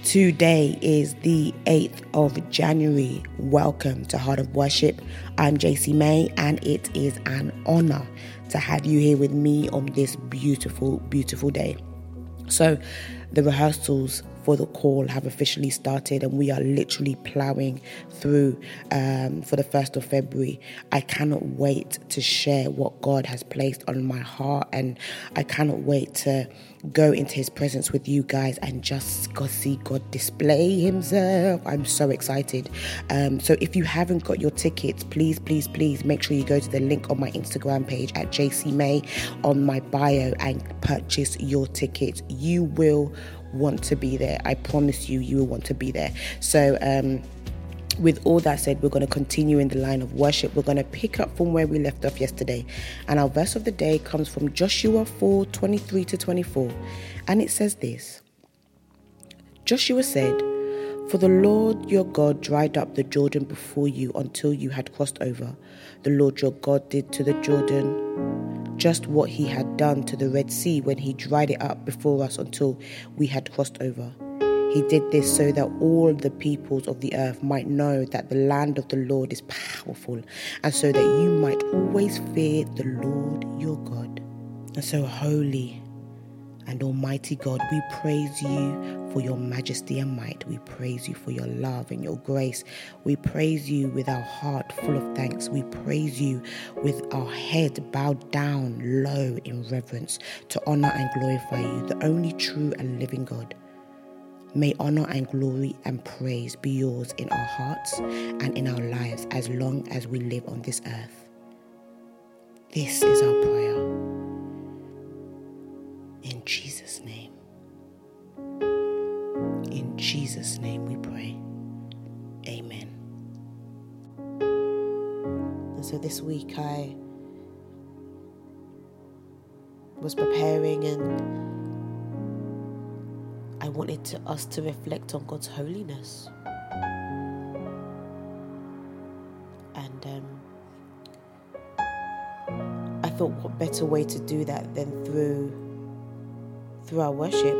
Today is the 8th of January. Welcome to Heart of Worship. I'm JC May, and it is an honor to have you here with me on this beautiful, beautiful day. So the rehearsals for the call have officially started, and we are literally plowing through for the 1st of February. I cannot wait to share what God has placed on my heart, and I cannot wait to go into his presence with you guys and just see God display himself. I'm so excited. So if you haven't got your tickets, please make sure you go to the link on my Instagram page at JC May on my bio and purchase your tickets. You will want to be there. I promise you, you will want to be there. So with all that said, we're going to continue in the line of worship. We're going to pick up from where we left off yesterday. And our verse of the day comes from Joshua 4:23-24. And it says this: Joshua said, "For the Lord your God dried up the Jordan before you until you had crossed over. The Lord your God did to the Jordan just what he had done to the Red Sea when he dried it up before us until we had crossed over. He did this so that all the peoples of the earth might know that the land of the Lord is powerful, and so that you might always fear the Lord your God." And so, holy and almighty God, we praise you for your majesty and might. We praise you for your love and your grace. We praise you with our heart full of thanks. We praise you with our head bowed down low in reverence to honor and glorify you, the only true and living God. May honor and glory and praise be yours in our hearts and in our lives as long as we live on this earth. This is our prayer. In Jesus' name. In Jesus' name we pray. Amen. And so this week I was preparing, and I wanted us to reflect on God's holiness. And I thought, what better way to do that than through our worship.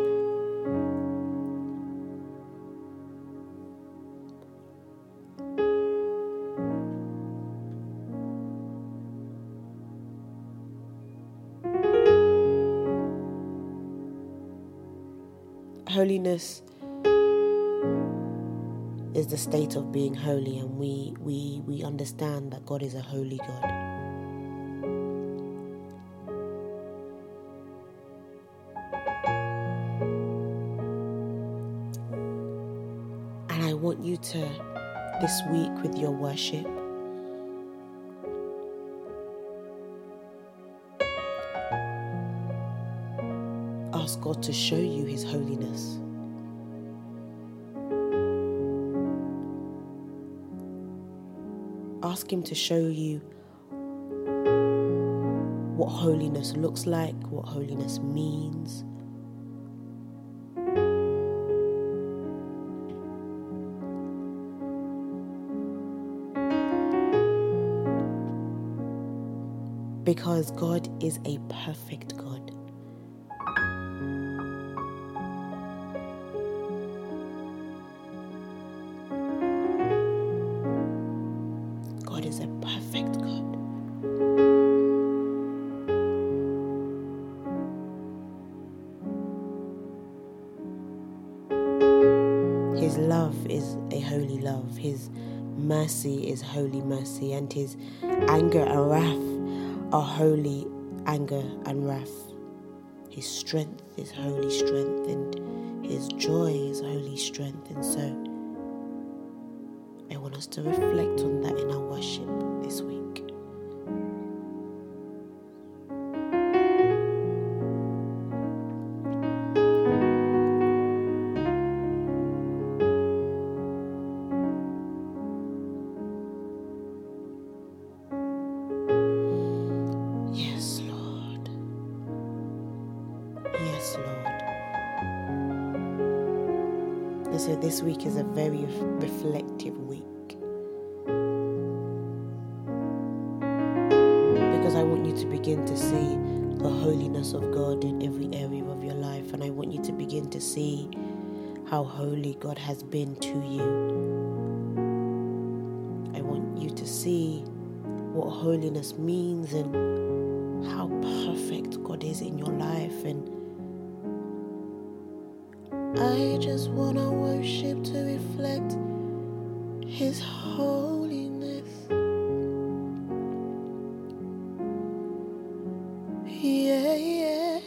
Holiness is the state of being holy, and we understand that God is a holy God. And I want you to, this week with your worship, ask God to show you his holiness. Ask him to show you what holiness looks like, what holiness means. Because God is a perfect God. God is a perfect God. His love is a holy love. His mercy is holy mercy. And his anger and wrath are holy anger and wrath. His strength is holy strength, and his joy is holy strength. And so I want us to reflect on that in our worship this week. Yes, Lord. Yes, Lord. And so this week is a very reflective week. Because I want you to begin to see the holiness of God in every area of your life. And I want you to begin to see how holy God has been to you. I want you to see what holiness means and how perfect God is in your life. And I just want to worship to reflect His holiness. Yeah, yeah.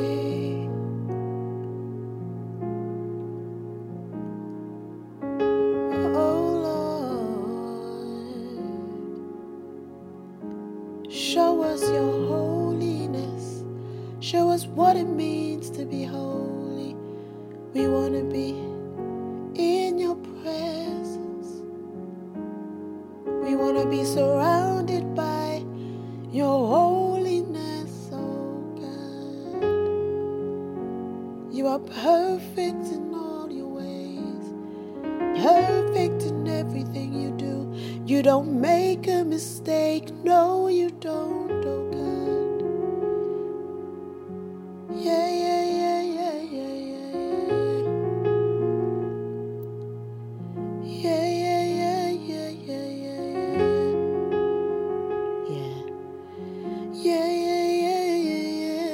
Oh Lord, show us your holiness. Show us what it means to be holy. We want to be in your presence. We want to be surrounded by your holiness, oh God. You are perfect in all your ways, perfect in everything you do. You don't make a mistake, no you don't, oh God. Yeah, yeah, yeah, yeah, yeah, yeah, yeah, yeah, yeah, yeah, yeah, yeah, yeah, yeah, yeah,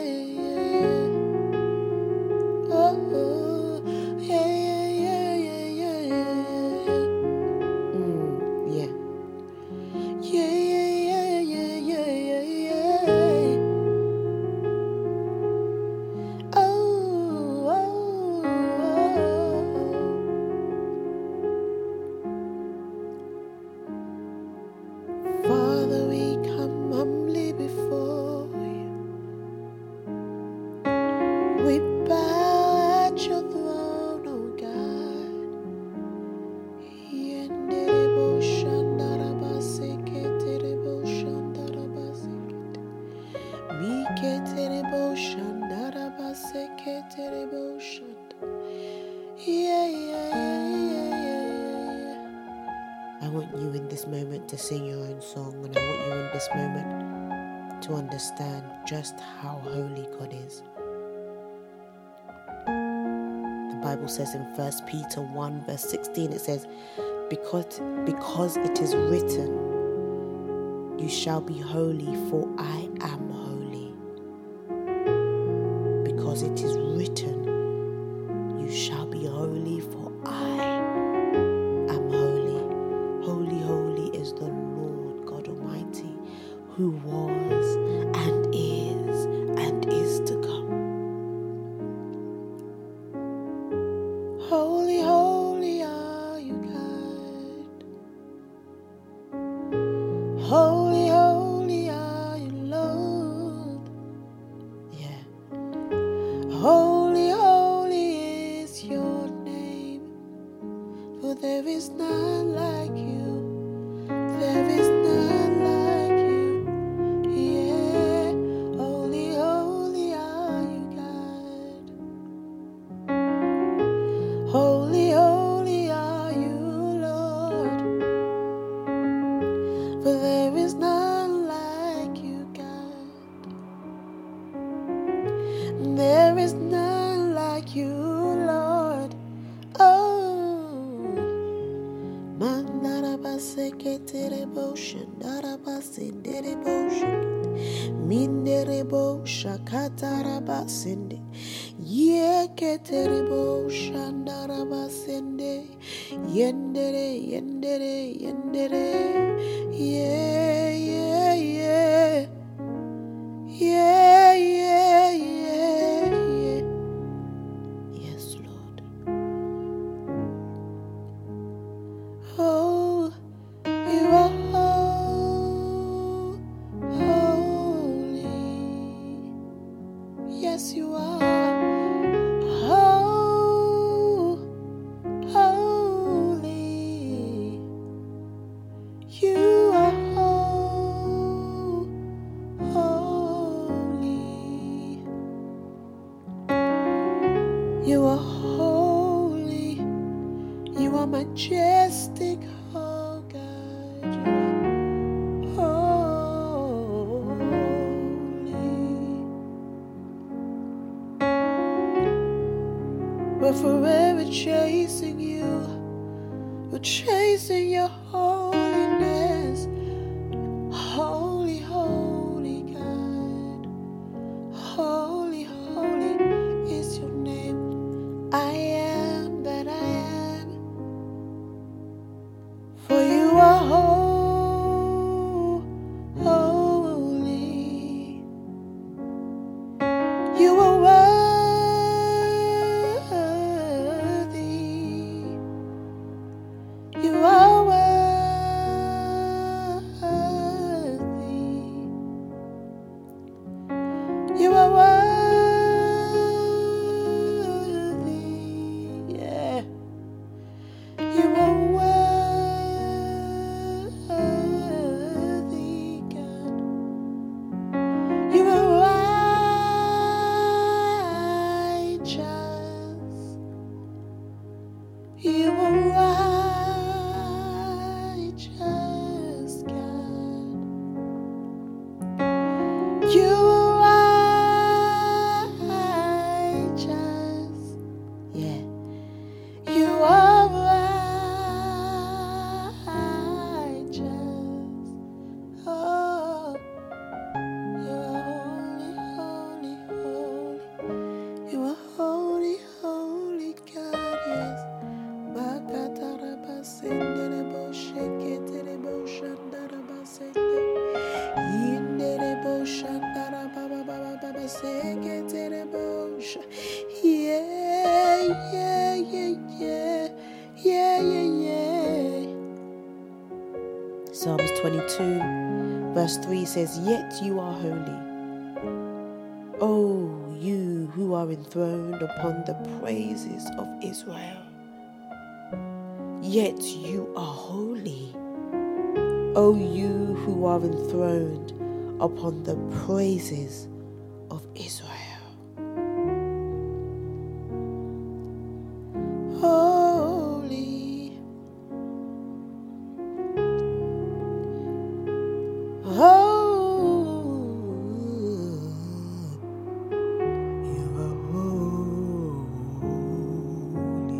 yeah, oh, yeah, yeah, yeah, yeah, yeah, yeah, yeah, yeah, yeah, yeah, yeah, oh, oh, oh. Father, we come humbly before you. We bow at your throne, oh God. Yenderebo shandarabase keterebo shandarabase kete. Miketerebo shandarabase keterebo shanda. Yeah, yeah, yeah, yeah, yeah. I want you in this moment to sing your own song, and I want you in this moment to understand just how holy God is. The Bible says in 1 Peter 1 verse 16, it says, because it is written, you shall be holy, for I am holy. Because it is written, you shall be holy, for I am holy. Holy, holy is the Lord God Almighty, who was and is to come. Holy, holy are you, God. Holy, holy are you, Lord. Yeah. Holy, holy is your name, for there is none like you. There is none like you. Yeah. Holy, holy are you, God. Holy, holy are you, Lord. For there is none like you, God. There is none like you, Lord. Oh, mandarabase keterebo shandarabase derebo minderebo shakatarabasende ye keterebo shandarabasende yendere yendere yendere yeah yeah yeah yeah yeah yeah yeah. Yes, Lord. Oh, you are holy. Yes, you are. Holy. You are holy. You are holy. You are majestic, oh God. You are holy. We're forever chasing you. We're chasing your holiness. Holy, holy God. Holy, holy is your name. I am that I am. For you are holy. You are worthy. You are worthy. You are worthy. Yeah. You are worthy, God. You are righteous. You are righteous, God. You are righteous. Yeah. You are righteous. Oh, you are holy, holy, holy. You are holy, holy God, yes. Bakatarabasendere shekere boshandarabasende. Yindere boshandarababa sekere bosha. Yeah, yeah, yeah, yeah. Yeah, yeah, yeah. Psalms 22 verse 3 says, "Yet you are holy, O you who are enthroned upon the praises of Israel." Yet you are holy, O you who are enthroned upon the praises of Israel. Holy, you are holy.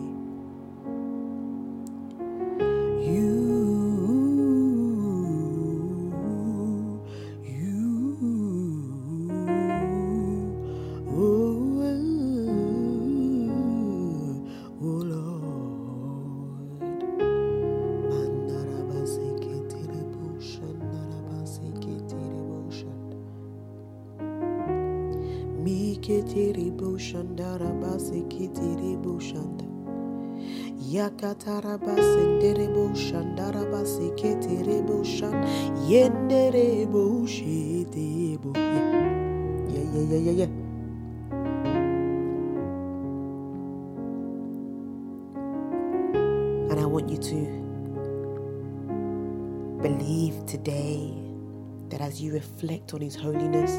Yakatarabasendere shandarabase keterebo shan yenderebo shitebo. Yeah. And I want you to believe today that as you reflect on His holiness,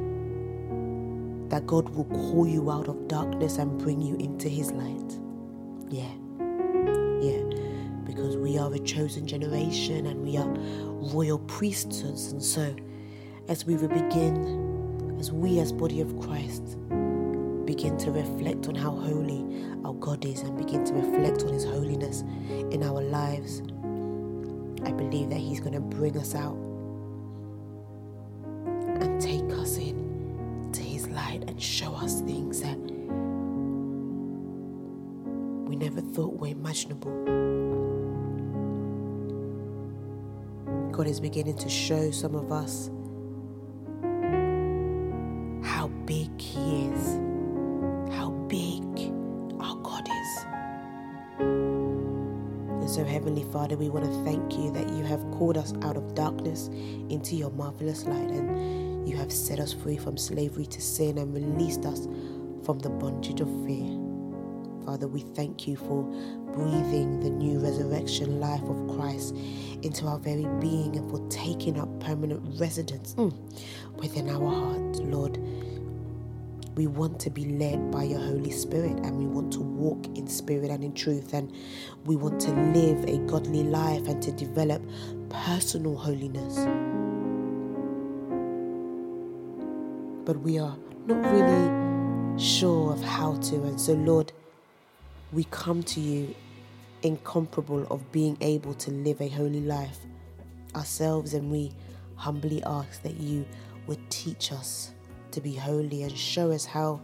that God will call you out of darkness and bring you into His light. Yeah. Because we are a chosen generation and we are royal priesthoods. And so as we as body of Christ, begin to reflect on how holy our God is and begin to reflect on His holiness in our lives, I believe that He's going to bring us out and take us in to His light and show us things that we never thought were imaginable. God is beginning to show some of us how big He is, how big our God is. And so, Heavenly Father, we want to thank You that You have called us out of darkness into Your marvelous light, and You have set us free from slavery to sin and released us from the bondage of fear. Father, we thank You for breathing the new resurrection life of Christ into our very being and for taking up permanent residence within our heart. Lord, we want to be led by Your Holy Spirit, and we want to walk in spirit and in truth, and we want to live a godly life and to develop personal holiness. But we are not really sure of how to. And so, Lord, we come to you incomparable of being able to live a holy life ourselves, and we humbly ask that you would teach us to be holy and show us how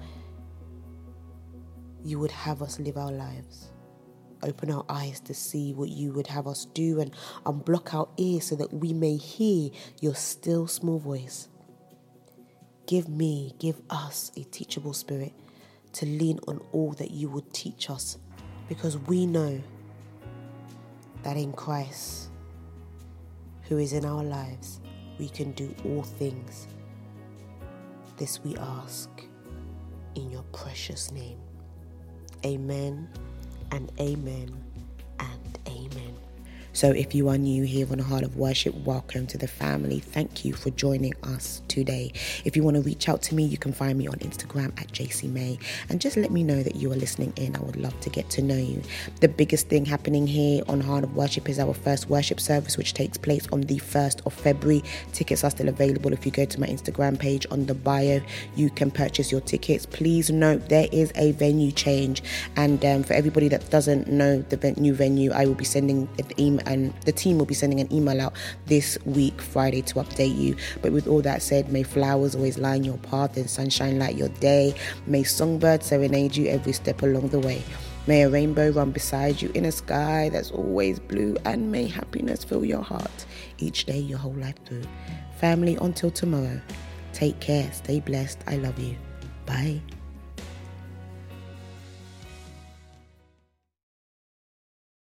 you would have us live our lives. Open our eyes to see what you would have us do, and unblock our ears so that we may hear your still small voice. Give us a teachable spirit to lean on all that you would teach us, because we know that in Christ, who is in our lives, we can do all things. This we ask in your precious name. Amen and amen and amen. So if you are new here on the Heart of Worship, welcome to the family. Thank you for joining us today. If you want to reach out to me, you can find me on Instagram at JCMay, and just let me know that you are listening in. I would love to get to know you. The biggest thing happening here on Heart of Worship is our first worship service, which takes place on the 1st of February. Tickets are still available. If you go to my Instagram page on the bio, you can purchase your tickets. Please note there is a venue change, and for everybody that doesn't know the new venue, I will be sending an email, and the team will be sending an email out this week, Friday, to update you. But with all that said, may flowers always line your path and sunshine light your day. May songbirds serenade you every step along the way. May a rainbow run beside you in a sky that's always blue, and may happiness fill your heart each day your whole life through. Family, until tomorrow, take care, stay blessed. I love you. Bye.